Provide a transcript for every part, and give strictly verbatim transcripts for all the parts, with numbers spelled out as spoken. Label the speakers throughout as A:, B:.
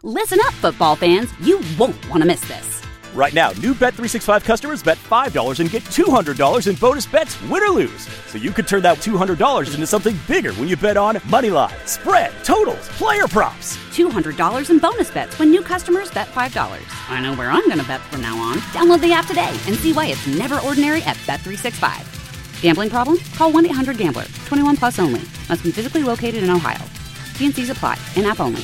A: Listen up, football fans. You won't want to miss this.
B: Right now, new Bet three sixty-five customers bet five dollars and get two hundred dollars in bonus bets, win or lose. So you could turn that two hundred dollars into something bigger when you bet on money line, spread, totals, player props.
A: two hundred dollars in bonus bets when new customers bet five dollars. I know where I'm going to bet from now on. Download the app today and see why it's never ordinary at Bet three sixty-five. Gambling problem? Call one eight hundred gambler. twenty-one plus only. Must be physically located in Ohio. T and C's apply. In-app only.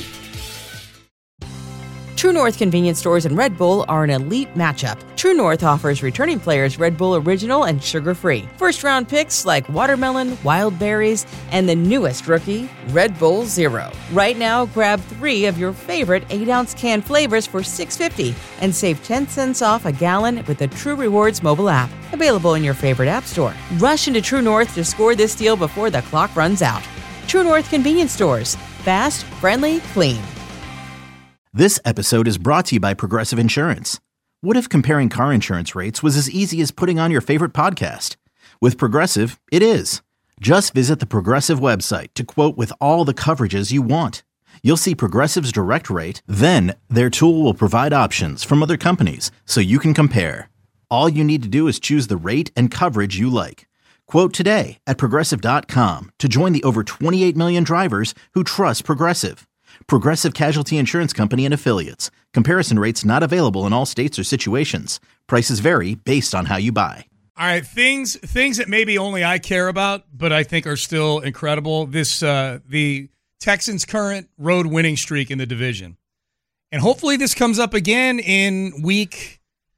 C: True North convenience stores and Red Bull are an elite matchup. True North offers returning players Red Bull Original and sugar-free. First-round picks like watermelon, wild berries, and the newest rookie, Red Bull Zero. Right now, grab three of your favorite eight ounce can flavors for six dollars and fifty cents and save ten cents off a gallon with the True Rewards mobile app. Available in your favorite app store. Rush into True North to score this deal before the clock runs out. True North convenience stores. Fast, friendly, clean.
D: This episode is brought to you by Progressive Insurance. What if comparing car insurance rates was as easy as putting on your favorite podcast? With Progressive, it is. Just visit the Progressive website to quote with all the coverages you want. You'll see Progressive's direct rate, then their tool will provide options from other companies so you can compare. All you need to do is choose the rate and coverage you like. Quote today at Progressive dot com to join the over twenty-eight million drivers who trust Progressive. Progressive Casualty Insurance Company and Affiliates. Comparison rates not available in all states or situations. Prices vary based on how you buy.
E: All right, things things that maybe only I care about, but I think are still incredible. This uh, the Texans' current road winning streak in the division. And hopefully this comes up again in week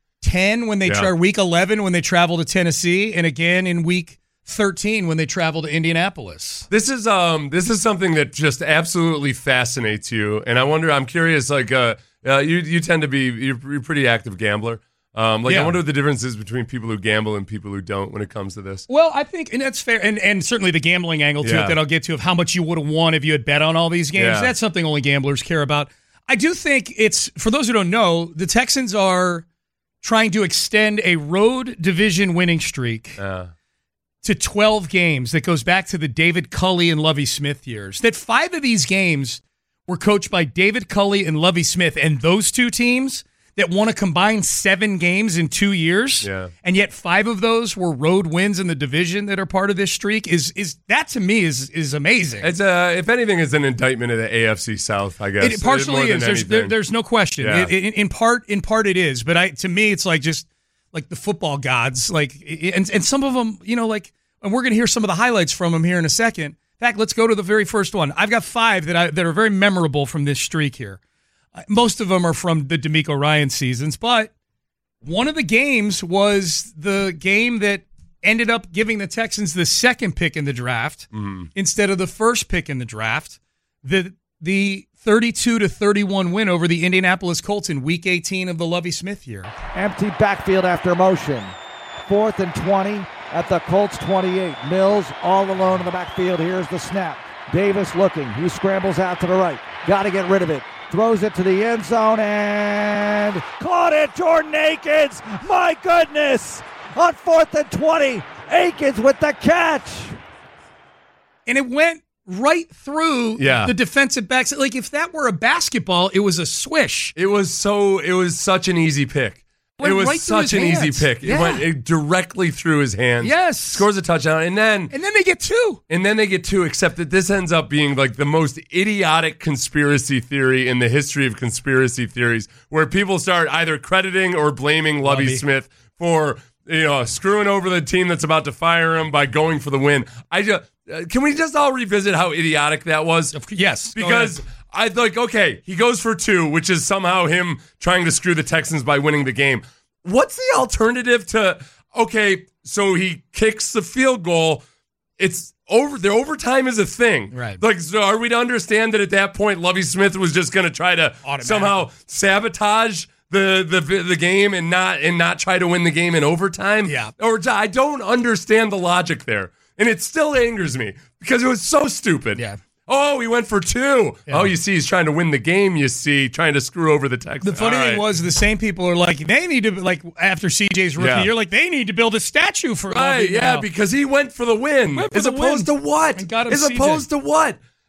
E: ten when they
F: yeah.
E: tra- week eleven when they travel to Tennessee, and again in week thirteen when they travel to Indianapolis.
F: This is um this is something that just absolutely fascinates you, and I wonder. I'm curious. Like, uh, uh you you tend to be you're, you're a pretty active gambler. Um, like,
E: yeah.
F: I wonder what the difference is between people who gamble and people who don't when it comes to this.
E: Well, I think, and that's fair, and and certainly the gambling angle to
F: Yeah.
E: it that I'll get to of how much you would have won if you had bet on all these games.
F: Yeah.
E: That's something only gamblers care about. I do think it's, for those who don't know, the Texans are trying to extend a road division winning streak.
F: Uh.
E: to twelve games that goes back to the David Culley and Lovie Smith years. That five of these games were coached by David Culley and Lovie Smith, and those two teams that won a combined seven games in two years,
F: yeah.
E: and yet five of those were road wins in the division that are part of this streak, is is that to me is is amazing.
F: It's a, if anything, it's an indictment of the A F C South, I guess.
E: It partially
F: more than
E: is. There's, there, there's no question.
F: Yeah.
E: It, it, in part, in part, it is. But I, to me, it's like just like the football gods, like, and and some of them, you know, like, and we're going to hear some of the highlights from them here in a second. In fact, let's go to the very first one. I've got five that I, that are very memorable from this streak here. Most of them are from the DeMeco Ryan seasons, but one of the games was the game that ended up giving the Texans the second pick in the draft
F: mm-hmm.
E: instead of the first pick in the draft. The the thirty-two to thirty-one win over the Indianapolis Colts in Week eighteen of the Lovie Smith year.
G: Empty backfield after motion. Fourth and twenty at the Colts twenty-eight. Mills all alone in the backfield. Here's the snap. Davis looking. He scrambles out to the right. Got to get rid of it. Throws it to the end zone and caught it. Jordan Akins. My goodness. On fourth and twenty. Akins with the catch.
E: And it went right through
F: yeah.
E: the defensive backs. Like, if that were a basketball, it was a swish.
F: It was so. It was such an easy pick. It was
E: right
F: such an
E: hands.
F: easy pick.
E: Yeah.
F: It went it directly through his hands.
E: Yes.
F: Scores a touchdown, and then
E: and then they get two.
F: And then they get two, except that this ends up being like the most idiotic conspiracy theory in the history of conspiracy theories, where people start either crediting or blaming Lovie,
E: Lovie.
F: Smith for, you know, screwing over the team that's about to fire him by going for the win. I just uh, can we just all revisit how idiotic that was?
E: Yes.
F: Because I like, okay, he goes for two, which is somehow him trying to screw the Texans by winning the game. What's the alternative to, okay, so he kicks the field goal. It's over. The overtime is a thing.
E: Right.
F: Like, so are we to understand that at that point, Lovie Smith was just going to try to somehow sabotage the, the the game and not and not try to win the game in overtime?
E: Yeah.
F: Or I don't understand the logic there. And it still angers me because it was so stupid.
E: Yeah.
F: Oh, he went for two.
E: Yeah.
F: Oh, you see, he's trying to win the game, you see, trying to screw over the Texans.
E: The funny
F: All
E: thing
F: right.
E: was, the same people are like, they need to, like, after C J's rookie
F: Yeah.
E: year, like, they need to build a statue for
F: Right,
E: Lovie
F: yeah,
E: now.
F: because he went for the win.
E: Went for
F: As
E: the
F: opposed
E: win.
F: to what?
E: And got him
F: As
E: C J.
F: opposed to what?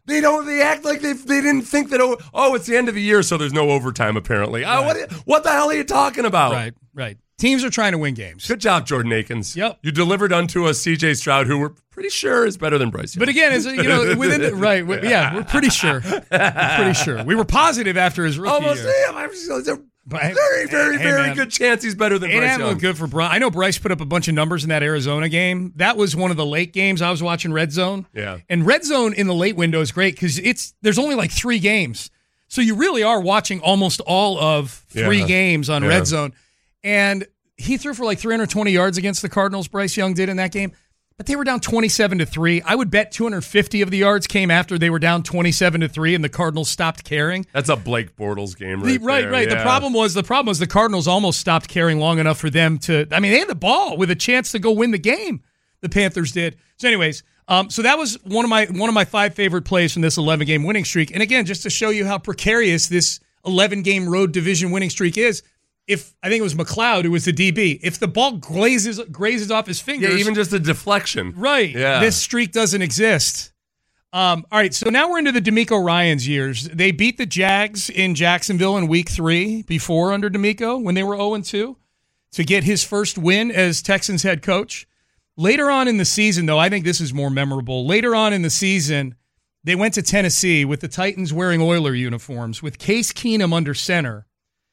F: They don't. They act like they they didn't think that. Oh, oh, it's the end of the year, so there's no overtime. Apparently, right. oh, what what the hell are you talking about?
E: Right, right. Teams are trying to win games.
F: Good job, Jordan Akins.
E: Yep.
F: You delivered unto us C J Stroud, who we're pretty sure is better than Bryce Young.
E: But again, is you know within the, right? We, yeah, we're pretty sure. We're pretty sure. We were positive after his rookie
F: Almost,
E: year.
F: Yeah, I'm just, very, very,
E: hey,
F: very
E: man.
F: good chance he's better than
E: It
F: Bryce
E: ain't
F: Young.
E: look good for Bryce. I know Bryce put up a bunch of numbers in that Arizona game. That was one of the late games I was watching Red Zone.
F: Yeah.
E: And Red Zone in the late window is great because it's there's only like three games. So you really are watching almost all of three
F: Yeah.
E: games on
F: Yeah.
E: Red Zone. And he threw for like three hundred twenty yards against the Cardinals, Bryce Young did in that game. But they were down twenty-seven to three. I would bet two hundred fifty of the yards came after they were down twenty-seven to three and the Cardinals stopped caring.
F: That's a Blake Bortles game,
E: The-
F: right?
E: right,
F: there.
E: right.
F: Yeah.
E: The problem was the problem was the Cardinals almost stopped caring long enough for them to. I mean, they had the ball with a chance to go win the game. The Panthers did. So, anyways, um, so that was one of my one of my five favorite plays from this eleven game winning streak. And again, just to show you how precarious this eleven game road division winning streak is. If I think it was McLeod who was the D B, if the ball glazes grazes off his fingers,
F: Yeah, even just a deflection.
E: right,
F: Yeah.
E: this streak doesn't exist. Um, all right, so now we're into the DeMeco Ryans years. They beat the Jags in Jacksonville in week three before under DeMeco when they were oh and two to get his first win as Texans head coach. Later on in the season, though, I think this is more memorable. Later on in the season, they went to Tennessee with the Titans wearing Oiler uniforms with Case Keenum under center.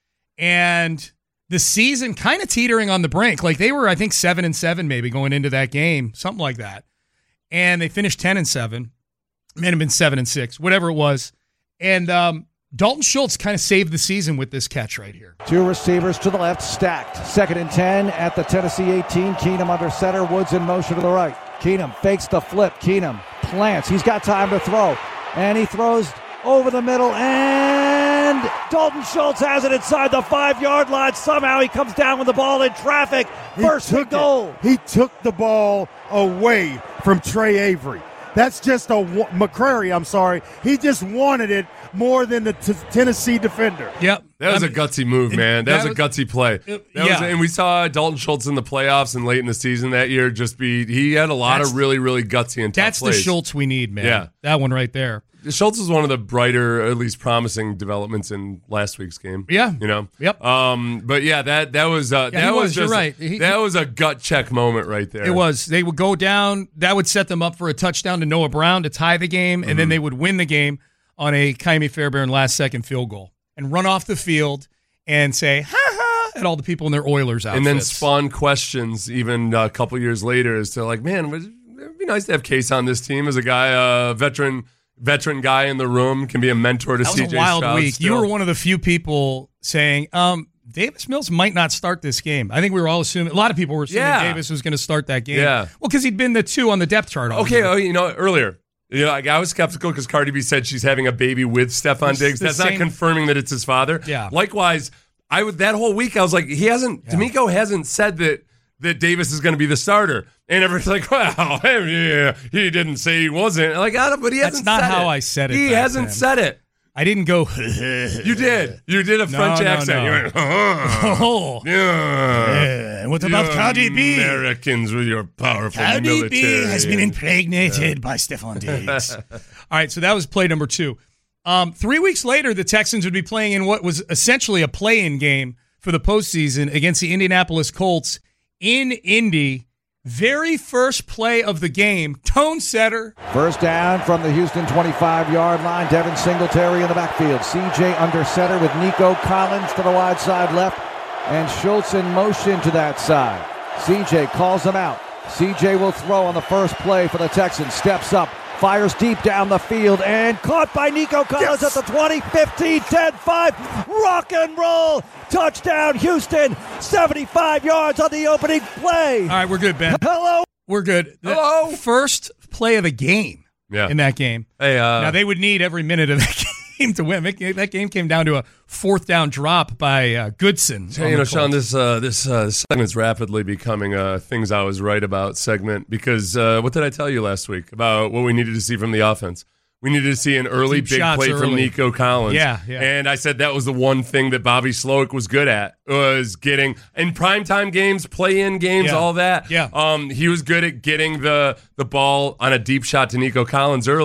E: And the season kind of teetering on the brink. Like they were, I think, seven and seven maybe going into that game, something like that. And they finished ten and seven. May have been seven and six, whatever it was. And um, Dalton Schultz kind of saved the season with this catch right here.
G: Two receivers to the left, stacked. Second and ten at the Tennessee eighteen. Keenum under center. Woods in motion to the right. Keenum fakes the flip. Keenum plants. He's got time to throw. And he throws over the middle. And Dalton Schultz has it inside the five-yard line. Somehow he comes down with the ball in traffic. First and goal.
H: He took the ball away from Trey Avery. That's just a McCrary, I'm sorry. He just wanted it more than the t- Tennessee defender.
E: Yep.
F: That was
E: I
F: a
E: mean,
F: gutsy move, man. That,
E: that
F: was a gutsy play.
E: It,
F: That
E: yeah.
F: was, and we saw Dalton Schultz in the playoffs and late in the season that year just be, he had a lot
E: That's-
F: of really, really gutsy and tough
E: That's
F: plays.
E: the Schultz we need, man.
F: Yeah.
E: That one right there.
F: Schultz was one of the brighter, at least promising developments in last week's game.
E: Yeah.
F: You know?
E: Yep.
F: Um, but yeah, that that was uh,
E: Yeah,
F: that
E: he
F: was,
E: was, you're
F: just,
E: right. He-
F: that was a gut check moment right there.
E: It was. They would go down. That would set them up for a touchdown to Noah Brown to tie the game, and
F: Mm-hmm.
E: then they would win the game on a Kaimi Fairbairn last-second field goal and run off the field and say, ha ha, at all the people in their Oilers outfits.
F: And then spawn questions even a couple years later as to like, man, it'd be nice to have Case on this team as a guy, a uh, veteran veteran guy in the room, can be a mentor to
E: That was
F: C
E: a
F: J
E: wild
F: Stroud
E: week.
F: still.
E: You were one of the few people saying, um, Davis Mills might not start this game. I think we were all assuming, a lot of people were assuming
F: Yeah.
E: Davis was going to start that game.
F: Yeah.
E: Well, because he'd been the two on the depth chart. all
F: Okay,
E: year.
F: oh, you know, earlier, you know, like, I was skeptical because Cardi B said she's having a baby with Stephon
E: It's
F: Diggs.
E: the
F: That's
E: same-
F: not confirming that it's his father.
E: Yeah.
F: Likewise, I would that whole week I was like, he hasn't. D'Amico hasn't said that that Davis is going to be the starter, and everyone's like, well, yeah, he didn't say he wasn't. Like, I don't, but he
E: That's
F: hasn't.
E: not
F: said
E: how
F: it.
E: I said it
F: He
E: back
F: hasn't
E: then.
F: said it.
E: I didn't go,
F: You did. You did a
E: No,
F: French
E: no,
F: accent.
E: no.
F: You went, uh-huh.
E: oh,
F: Yeah.
E: yeah. What about
F: You
E: Cardi B?
F: Americans with your powerful
E: Cardi
F: military.
E: B has been impregnated by Stephon Diggs. All right, so that was play number two. Um, three weeks later, the Texans would be playing in what was essentially a play-in game for the postseason against the Indianapolis Colts in Indy. Very first play of the game, tone setter.
G: First down from the Houston twenty-five-yard line. Devin Singletary in the backfield. C J under center with Nico Collins to the wide side left. And Schultz in motion to that side. C J calls him out. C J will throw on the first play for the Texans. Steps up. Fires deep down the field and caught by Nico Collins
H: Yes.
G: at the twenty, fifteen, ten, five. Rock and roll. Touchdown, Houston. seventy-five yards on the opening play.
E: All right, we're good, Ben.
G: Hello.
E: We're good. The
F: Hello.
E: First play of the game
F: Yeah.
E: in that game.
F: Hey, uh,
E: Now, they would need every minute of that game to win. That that game came down to a fourth down drop by uh, Goodson.
F: Hey,
E: on
F: you know,
E: the
F: Sean,
E: Colts.
F: this uh, this uh, segment's rapidly becoming a things I was right about segment because uh, what did I tell you last week about what we needed to see from the offense? We needed to see an early
E: Deep
F: big
E: shots
F: play from
E: early.
F: Nico Collins.
E: Yeah, yeah.
F: And I said that was the one thing that Bobby Slowick was good at, was getting in primetime games, play-in games,
E: Yeah.
F: all that.
E: Yeah.
F: Um, he was good at getting the the ball on a deep shot to Nico Collins early.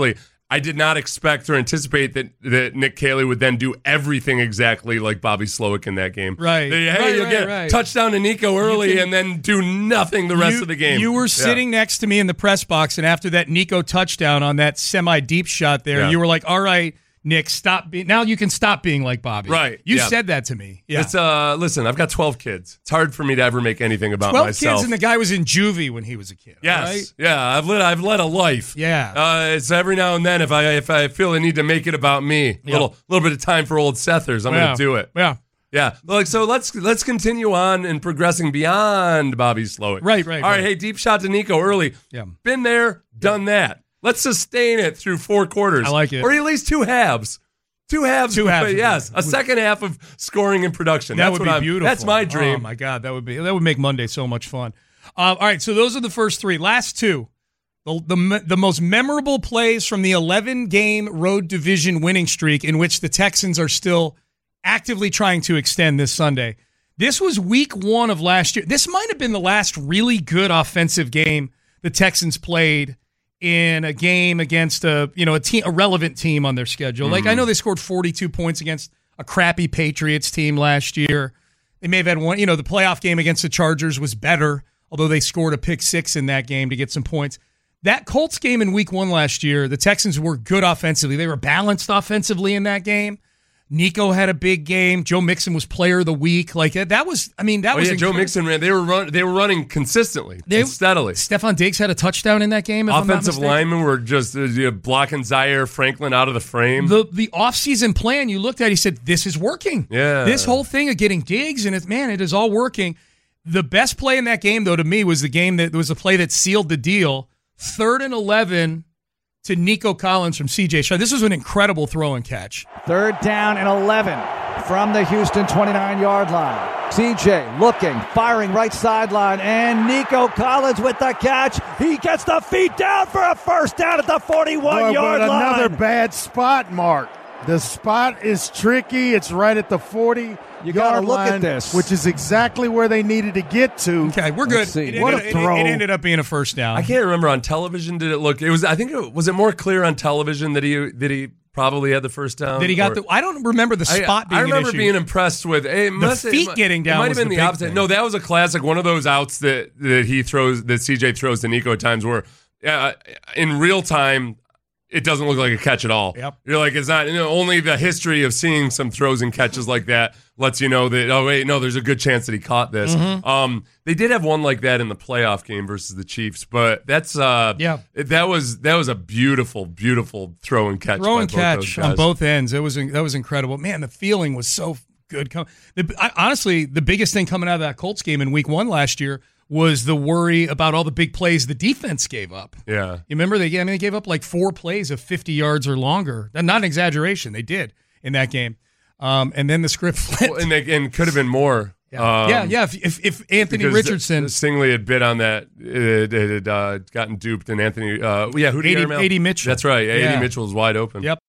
F: I did not expect or anticipate that, that Nick Caley would then do everything exactly like Bobby Slowick in that game.
E: Right.
F: That, hey,
E: right,
F: you'll
E: right,
F: get
E: right.
F: touchdown to Nico early
E: can,
F: and then do nothing the rest
E: you,
F: of the game.
E: You were
F: yeah.
E: sitting next to me in the press box, and after that Nico touchdown on that semi-deep shot there,
F: yeah.
E: you were like, all right, Nick, stop being. Now you can stop being like Bobby.
F: Right.
E: You
F: yeah.
E: said that to me. Yeah.
F: It's uh. Listen, I've got twelve kids. It's hard for me to ever make anything about
E: twelve
F: myself.
E: kids, and the guy was in juvie when he was a kid.
F: Yes.
E: Right?
F: Yeah. I've led. I've led a life.
E: Yeah.
F: Uh, it's every now and then if I if I feel I need to make it about me, a
E: Yeah.
F: little little bit of time for old Sethers, I'm
E: yeah.
F: going to do it.
E: Yeah.
F: Yeah. Like so. Let's let's continue on and progressing beyond Bobby Slowick.
E: Right. Right.
F: All right.
E: right.
F: Hey, deep shot to Nico early.
E: Yeah.
F: Been there, done that. Let's sustain it through four quarters.
E: I like it.
F: Or at least two halves. Two halves.
E: Two halves.
F: Yes. A second half of scoring and production.
E: That
F: that's
E: would
F: what
E: be
F: I'm,
E: beautiful.
F: That's my dream.
E: Oh my God, that would be that would make Monday so much fun. Uh, all right, so those are the first three. Last two, the the the most memorable plays from the eleven game road division winning streak in which the Texans are still actively trying to extend this Sunday. This was week one of last year. This might have been the last really good offensive game the Texans played in a game against a you know a team a relevant team on their schedule. Mm-hmm. Like I know they scored forty-two points against a crappy Patriots team last year. They may have had one, you know, the playoff game against the Chargers was better, although they scored a pick six in that game to get some points. That Colts game in week one last year, the Texans were good offensively. They were balanced offensively in that game. Nico had a big game. Joe Mixon was player of the week. Like that was, I mean, that
F: oh,
E: was
F: yeah, Joe Mixon ran. They were run, They were running consistently,
E: they,
F: and steadily.
E: Stephon Diggs had a touchdown in that game. If
F: Offensive
E: I'm not
F: linemen were just uh, you know, blocking Zaire Franklin out of the frame.
E: The the offseason plan you looked at, he said, "This is working."
F: Yeah,
E: this whole thing of getting Diggs and it's man, it is all working. The best play in that game, though, to me, was the game that was the play that sealed the deal. Third and eleven. To Nico Collins from C J Stroud. This was an incredible throw and catch.
G: Third down and eleven from the Houston twenty-nine yard line. C J looking, firing right sideline, and Nico Collins with the catch. He gets the feet down for a first down at the forty-one yard line.
H: Another bad spot, Mark. The spot is tricky. It's right at the forty.
G: You got to look
H: line,
G: at this,
H: which is exactly where they needed to get to.
E: Okay, we're good. It
H: what
E: ended,
H: a throw!
E: It, it ended up being a first down.
F: I can't remember on television. Did it look? It was. I think it was. It more clear on television that he that he probably had the first down.
E: That he got
F: or,
E: the. I don't remember the spot.
F: I,
E: being
F: I remember
E: an issue.
F: being impressed with hey,
E: the feet
F: it,
E: getting down.
F: It might
E: was
F: have been
E: the,
F: the,
E: the
F: opposite.
E: thing.
F: No, that was a classic. One of those outs that that he throws, that C J throws to Nico at times where, uh, in real time, it doesn't look like a catch at all.
E: Yep.
F: You're like, it's not, you know, only the history of seeing some throws and catches like that lets you know that, oh, wait, no, there's a good chance that he caught this.
E: Mm-hmm.
F: Um, they did have one like that in the playoff game versus the Chiefs, but that's, uh,
E: yeah,
F: that was, that was a beautiful, beautiful throw and catch.
E: Throw and
F: by both those
E: catch
F: guys.
E: on both ends. It was, that was incredible. Man, the feeling was so good. The, I, honestly, the biggest thing coming out of that Colts game in week one last year was the worry about all the big plays the defense gave up.
F: Yeah.
E: You remember they, I mean, they gave up like four plays of fifty yards or longer. Not an exaggeration. They did in that game. Um, and then the script flipped.
F: Well, and, they, and could have been more.
E: Yeah,
F: Um,
E: yeah, yeah. If, if, if Anthony Richardson.
F: Stingley had bit on that, it, it had uh, gotten duped, and Anthony, uh, yeah, who did he
E: A D Mitchell.
F: That's right. A D
E: Yeah.
F: Mitchell was wide open.
E: Yep.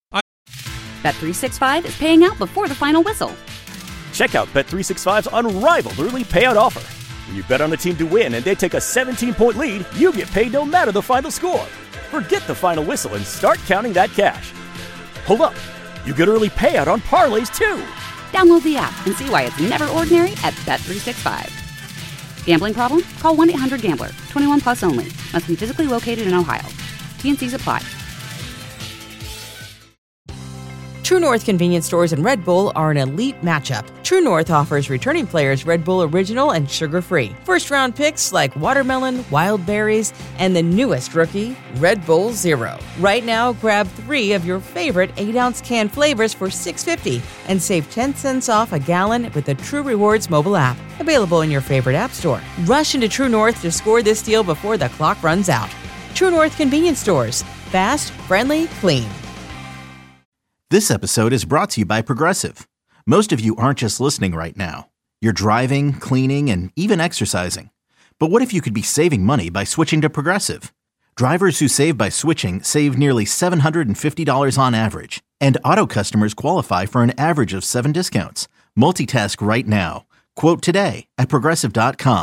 A: Bet three sixty-five is paying out before the final whistle.
B: Check out Bet three sixty-five's unrivaled early payout offer. When you bet on a team to win and they take a seventeen point lead, you get paid no matter the final score. Forget the final whistle and start counting that cash. Hold up. You get early payout on parlays too.
A: Download the app and see why it's never ordinary at Bet three sixty-five. Gambling problem? Call one eight hundred gambler. twenty-one plus only. Must be physically located in Ohio. T and C's apply.
C: True North convenience stores and Red Bull are an elite matchup. True North offers returning players Red Bull Original and sugar-free. First-round picks like watermelon, wild berries, and the newest rookie, Red Bull Zero. Right now, grab three of your favorite eight ounce can flavors for six dollars and fifty cents and save ten cents off a gallon with the True Rewards mobile app. Available in your favorite app store. Rush into True North to score this deal before the clock runs out. True North convenience stores. Fast, friendly, clean.
D: This episode is brought to you by Progressive. Most of you aren't just listening right now. You're driving, cleaning, and even exercising. But what if you could be saving money by switching to Progressive? Drivers who save by switching save nearly seven hundred fifty dollars on average. And auto customers qualify for an average of seven discounts. Multitask right now. Quote today at Progressive dot com.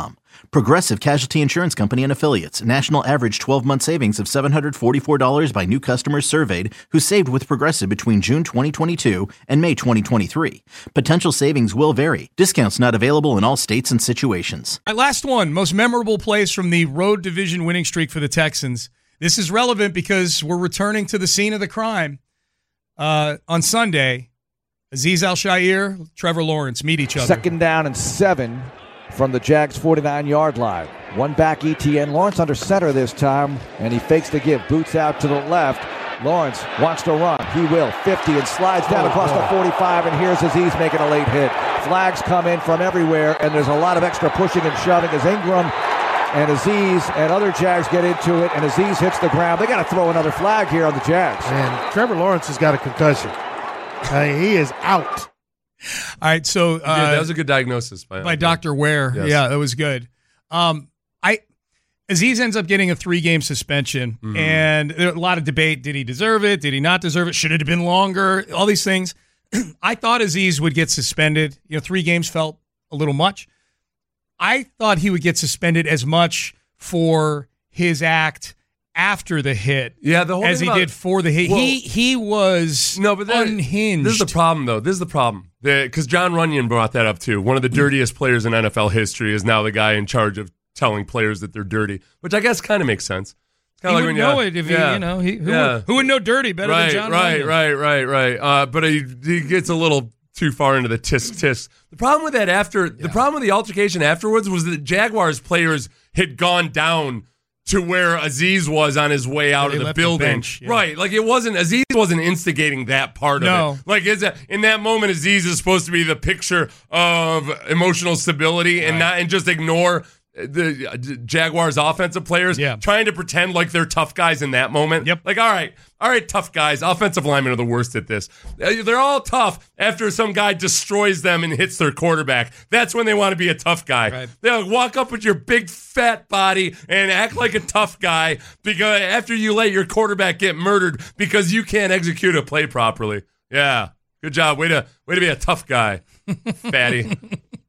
D: Progressive Casualty Insurance Company and Affiliates. National average twelve-month savings of seven hundred forty-four dollars by new customers surveyed who saved with Progressive between June twenty twenty-two and May twenty twenty-three. Potential savings will vary. Discounts not available in all states and situations.
E: All right, last one. Most memorable plays from the road division winning streak for the Texans. This is relevant because we're returning to the scene of the crime. Uh, on Sunday, Azeez Al-Shaair, Trevor Lawrence meet each other.
G: Second down and seven from the Jags' forty-nine-yard line. One back E T N. Lawrence under center this time, and he fakes the give. Boots out to the left. Lawrence wants to run. He will. fifty and slides down oh, across boy. the forty-five, and here's Azeez making a late hit. Flags come in from everywhere, and there's a lot of extra pushing and shoving as Ingram and Azeez and other Jags get into it, and Azeez hits the ground. They got to throw another flag here on the Jags.
H: And Trevor Lawrence has got a concussion. I mean, he is out.
E: All right, so uh,
F: yeah, that was a good diagnosis by,
E: by Doctor Ware. Yes. Yeah, that was good. Um, I Azeez ends up getting a three-game suspension, mm-hmm. and there, a lot of debate. Did he deserve it? Did he not deserve it? Should it have been longer? All these things. I thought Azeez would get suspended. You know, three games felt a little much. I thought he would get suspended as much for his act after the hit,
F: yeah, the whole
E: as he
F: about,
E: did for the hit. Well, he he was
F: no, but that,
E: unhinged.
F: This is the problem, though. This is the problem. Because John Runyon brought that up, too. One of the dirtiest players in N F L history is now the guy in charge of telling players that they're dirty, which I guess kind of makes sense. It's
E: he
F: like
E: would
F: when
E: know
F: you,
E: it if
F: yeah,
E: he, you know, he, who,
F: yeah.
E: would, who would know dirty better
F: right,
E: than John
F: right,
E: Runyon?
F: Right, right, right, right. Uh, but he, he gets a little too far into the tisk tisk. The problem with that after yeah. the problem with the altercation afterwards was that Jaguars players had gone down to where Azeez was on his way out
E: yeah,
F: of the building.
E: The bench, yeah.
F: Right. Like it wasn't Azeez wasn't instigating that part
E: no.
F: of it. Like it's a, in that moment Azeez is supposed to be the picture of emotional stability and
E: right.
F: not and just ignore the Jaguars offensive players
E: yeah.
F: trying to pretend like they're tough guys in that moment.
E: Yep.
F: Like, all right, all right, tough guys. Offensive linemen are the worst at this. They're all tough after some guy destroys them and hits their quarterback. That's when they want to be a tough guy.
E: Right.
F: They'll walk up with your big fat body and act like a tough guy because after you let your quarterback get murdered because you can't execute a play properly. Yeah. Good job. Way to way to be a tough guy, fatty.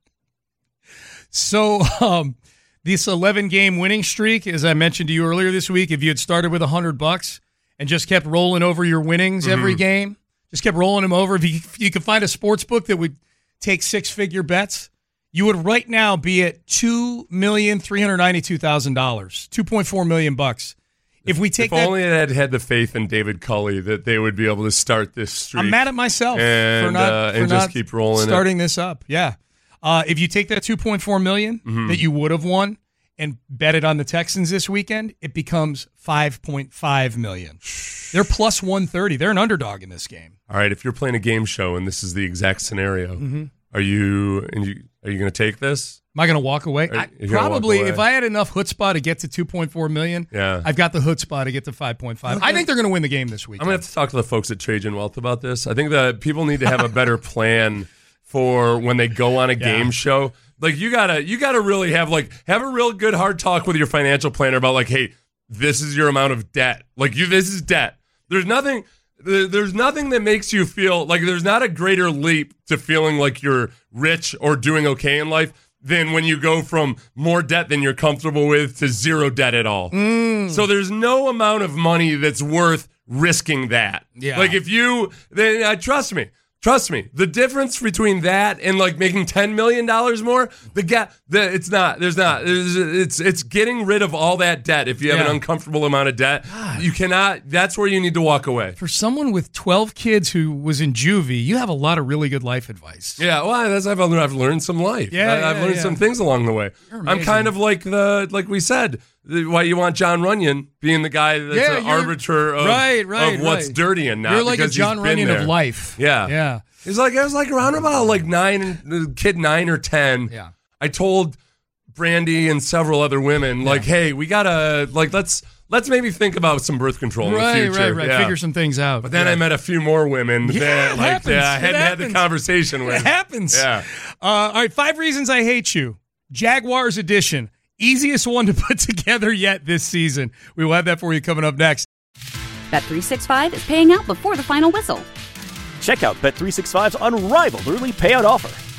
E: So, um, this eleven-game winning streak, as I mentioned to you earlier this week, if you had started with one hundred bucks and just kept rolling over your winnings mm-hmm. every game, just kept rolling them over, if you, if you could find a sports book that would take six-figure bets, you would right now be at two million three hundred ninety-two thousand dollars, two point four million bucks. If we take
F: if
E: that,
F: only I had had the faith in David Culley that they would be able to start this streak.
E: I'm mad at myself
F: and,
E: for not,
F: uh,
E: for
F: and
E: not
F: just keep rolling
E: starting
F: it.
E: this up. Yeah. Uh, if you take that two point four million dollars mm-hmm. that you would have won and bet it on the Texans this weekend, it becomes five point five million dollars. They're plus one thirty. They're an underdog in this game.
F: All right, if you're playing a game show and this is the exact scenario,
E: mm-hmm.
F: are you and you are you going to take this?
E: Am I going to walk away? I, probably.
F: Walk away?
E: If I had enough chutzpah to get to two point four million dollars,
F: yeah.
E: I've got the chutzpah to get to five point five. I think they're going to win the game this week.
F: I'm going to have to talk to the folks at Trajan Wealth about this. I think that people need to have a better plan for when they go on a yeah. game show. Like you gotta, you gotta really have like have a real good hard talk with your financial planner about like, hey, this is your amount of debt. Like you, this is debt. There's nothing, there's nothing that makes you feel like there's not a greater leap to feeling like you're rich or doing okay in life than when you go from more debt than you're comfortable with to zero debt at all.
E: Mm.
F: So there's no amount of money that's worth risking that.
E: Yeah.
F: Like if you, then uh, trust me. Trust me, the difference between that and like making ten million dollars more, the gap, the, it's not, there's not, there's, it's it's getting rid of all that debt. If you have
E: yeah.
F: an uncomfortable amount of debt,
E: God.
F: you cannot, that's where you need to walk away.
E: For someone with twelve kids who was in juvie, you have a lot of really good life advice.
F: Yeah, well, that's, I've, I've learned some life.
E: Yeah,
F: I,
E: yeah,
F: I've learned
E: yeah.
F: some things along the way. I'm kind of like the, like we said, the, why you want John Runyon being the guy that's
E: yeah,
F: an arbiter of,
E: right, right,
F: of what's
E: right.
F: dirty and not.
E: You're like a
F: because
E: John
F: he's been
E: Runyon
F: there.
E: of life.
F: Yeah.
E: Yeah.
F: It's like I was like around about like nine, uh, kid nine or ten.
E: Yeah.
F: I told Brandy and several other women like,
E: Yeah.
F: hey, we gotta like let's let's maybe think about some birth control
E: Right,
F: in the future.
E: right, right.
F: Yeah.
E: Figure some things out.
F: But then
E: yeah.
F: I met a few more women
E: Yeah,
F: that
E: it
F: like
E: happens.
F: yeah, I
E: It
F: hadn't had
E: happens.
F: the conversation with.
E: It happens.
F: Yeah.
E: Uh, all right. Five reasons I hate you. Jaguars edition. Easiest one to put together yet this season. We will have that for you coming up next.
A: Bet three sixty-five is paying out before the final whistle.
B: Check out Bet three sixty-five's unrivaled early payout offer.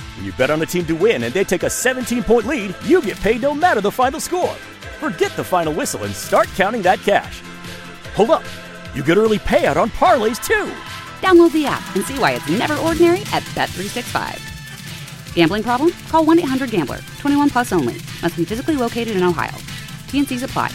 B: When you bet on a team to win and they take a seventeen-point lead, you get paid no matter the final score. Forget the final whistle and start counting that cash. Hold up. You get early payout on parlays, too.
A: Download the app and see why it's never ordinary at Bet three sixty-five. Gambling problem? Call one eight hundred gambler. twenty-one plus only. Must be physically located in Ohio. T and C's apply.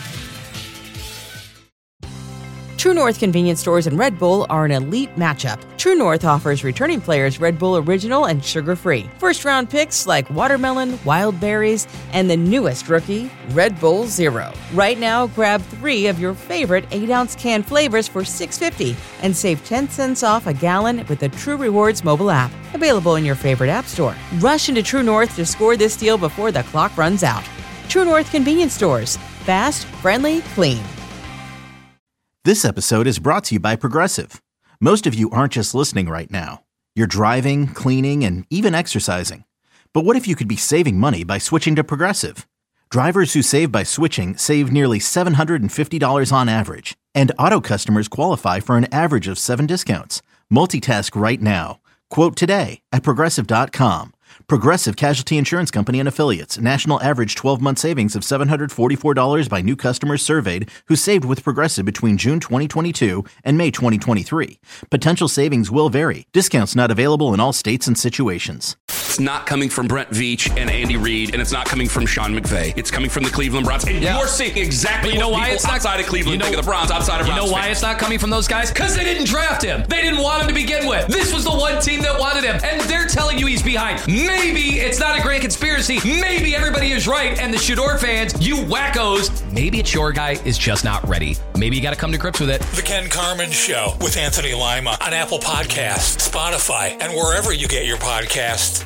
C: True North convenience stores and Red Bull are an elite matchup. True North offers returning players Red Bull Original and sugar-free. First-round picks like watermelon, wild berries, and the newest rookie, Red Bull Zero. Right now, grab three of your favorite eight-ounce can flavors for six dollars and fifty cents and save ten cents off a gallon with the True Rewards mobile app. Available in your favorite app store. Rush into True North to score this deal before the clock runs out. True North convenience stores. Fast, friendly, clean.
D: This episode is brought to you by Progressive. Most of you aren't just listening right now. You're driving, cleaning, and even exercising. But what if you could be saving money by switching to Progressive? Drivers who save by switching save nearly seven hundred fifty dollars on average. And auto customers qualify for an average of seven discounts. Multitask right now. Quote today at Progressive dot com. Progressive Casualty Insurance Company and Affiliates. National average twelve-month savings of seven hundred forty-four dollars by new customers surveyed who saved with Progressive between June twenty twenty-two and May twenty twenty-three. Potential savings will vary. Discounts not available in all states and situations.
I: It's not coming from Brent Veach and Andy Reid, and it's not coming from Sean McVay. It's coming from the Cleveland Browns. And yeah. You're seeing exactly
J: you know
I: what
J: why
I: people
J: it's not,
I: outside of Cleveland
J: you know,
I: think of the Browns, outside of
J: You
I: Browns
J: know why
I: fans.
J: it's not coming from those guys? Because they didn't draft him. They didn't want him to begin with. This was the one team that wanted him, and they're telling you he's behind. Maybe it's not a grand conspiracy. Maybe everybody is right, and the Shador fans, you wackos, maybe it's your guy is just not ready. Maybe you got to come to grips with it.
K: The Ken Carman Show with Anthony Lima on Apple Podcasts, Spotify, and wherever you get your podcasts.